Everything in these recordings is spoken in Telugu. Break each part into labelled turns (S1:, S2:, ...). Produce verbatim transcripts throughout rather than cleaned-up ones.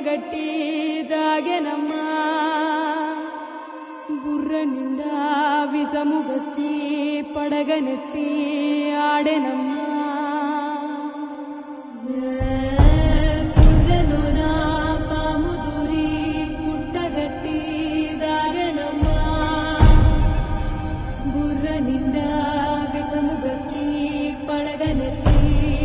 S1: గట్టి దాగెనమ్మా బుర్ర నిండా విసము గత్తి పడగనెత్తి ఆడెనమ్మా బుర్రలోన పాము దూరి పుట్టగట్టి దాగెనమ్మా బుర్ర నిండా విసము గత్తి పడగనెత్తి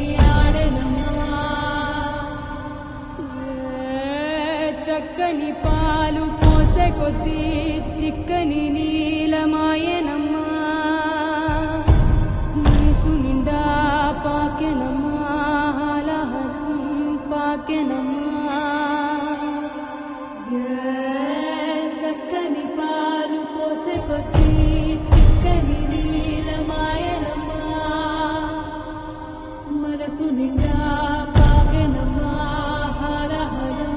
S1: చక్కని పాలు పోసే కొద్దీ చిక్కని నీలమాయనమ్మా మనసు నిండా పాకెనమ్మా హాలహరం పాకెనమ్మా చక్కని పాలు పోసే కొద్దీ చిక్కని నీలమాయనమ్మా మనసు నిండా పాకెనమ్మా హాలహరం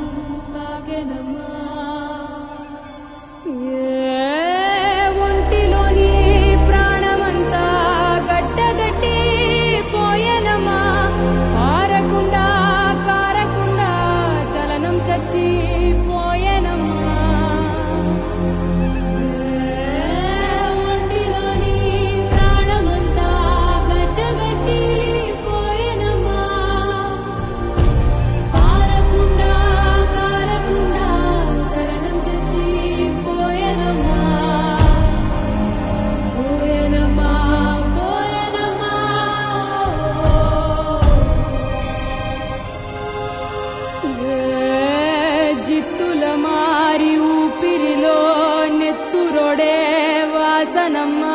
S1: ఒంటిలోని ప్రాణమంతా గట్టగట్టి పోయనమ్మా పారకుండా కారకుండా చలనం చచ్చి పోయనమ్మా ఒంటిలోని ప్రాణమంతా గట్టగట్టి పోయనమ్మా పారకుండా కారకుండా చలనం చచ్చి పోయనమ్మా పోయనమ్మా పోయనమ్మా జిత్తుల మారి ఊపిరిలో నెత్తురొడే వాసనమ్మా